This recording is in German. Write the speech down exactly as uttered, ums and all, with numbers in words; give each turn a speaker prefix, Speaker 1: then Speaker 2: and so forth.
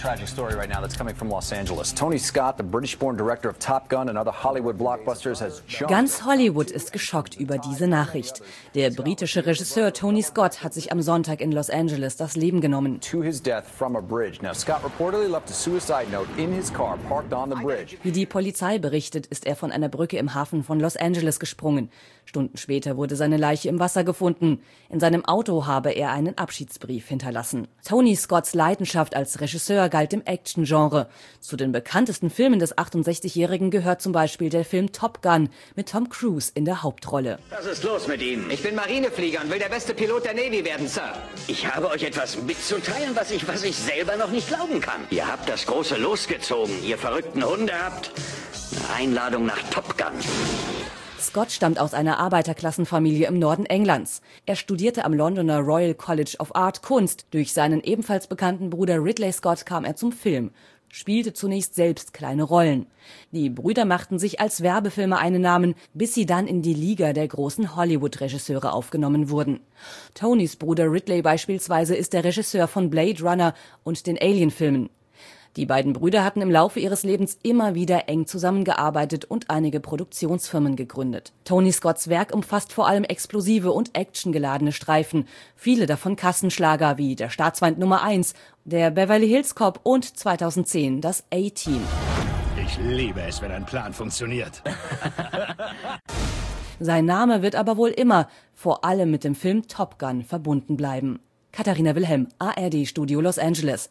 Speaker 1: tragic story right now that's coming from Los Angeles. Tony Scott, the British-born director of Top Gun and other Hollywood blockbusters, has jumped.
Speaker 2: Ganz Hollywood ist geschockt über diese Nachricht. Der britische Regisseur Tony Scott hat sich am Sonntag in Los Angeles das Leben genommen.
Speaker 1: To his death from a bridge. Now, Scott reportedly left a suicide note in his car parked on the bridge.
Speaker 2: Wie die Polizei berichtet, ist er von einer Brücke im Hafen von Los Angeles gesprungen. Stunden später wurde seine Leiche im Wasser gefunden. In seinem Auto habe er einen Abschiedsbrief hinterlassen. Tony Scotts Leidenschaft als Regisseur galt im Action-Genre. Zu den bekanntesten Filmen des achtundsechzigjährigen gehört zum Beispiel der Film Top Gun mit Tom Cruise in der Hauptrolle.
Speaker 3: Was ist los mit Ihnen?
Speaker 4: Ich bin Marineflieger und will der beste Pilot der Navy werden, Sir.
Speaker 3: Ich habe euch etwas mitzuteilen, was ich, was ich selber noch nicht glauben kann. Ihr habt das große losgezogen, ihr verrückten Hunde habt eine Einladung nach Top Gun.
Speaker 2: Scott stammt aus einer Arbeiterklassenfamilie im Norden Englands. Er studierte am Londoner Royal College of Art Kunst. Durch seinen ebenfalls bekannten Bruder Ridley Scott kam er zum Film, spielte zunächst selbst kleine Rollen. Die Brüder machten sich als Werbefilme einen Namen, bis sie dann in die Liga der großen Hollywood-Regisseure aufgenommen wurden. Tonys Bruder Ridley beispielsweise ist der Regisseur von Blade Runner und den Alien-Filmen. Die beiden Brüder hatten im Laufe ihres Lebens immer wieder eng zusammengearbeitet und einige Produktionsfirmen gegründet. Tony Scotts Werk umfasst vor allem explosive und actiongeladene Streifen, viele davon Kassenschlager wie Der Staatsfeind Nummer eins, der Beverly Hills Cop und zweitausendzehn das A-Team.
Speaker 5: Ich liebe es, wenn ein Plan funktioniert.
Speaker 2: Sein Name wird aber wohl immer, vor allem mit dem Film Top Gun, verbunden bleiben. Katharina Wilhelm, A R D Studio Los Angeles.